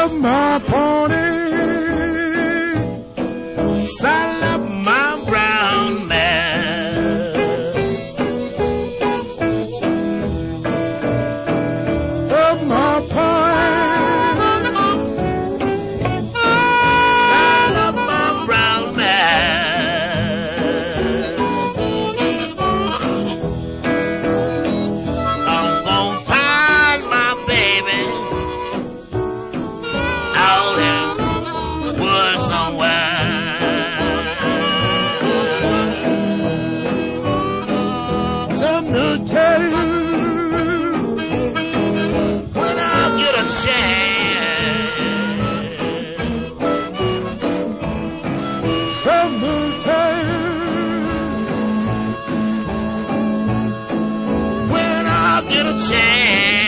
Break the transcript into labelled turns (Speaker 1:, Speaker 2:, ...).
Speaker 1: of my pony, saddle up my brown mare. Of my pony, saddle up my brown mare. I'm gonna find my baby out in the woods somewhere. Something to tell you when I get a chance. Something to tell you when I get a chance.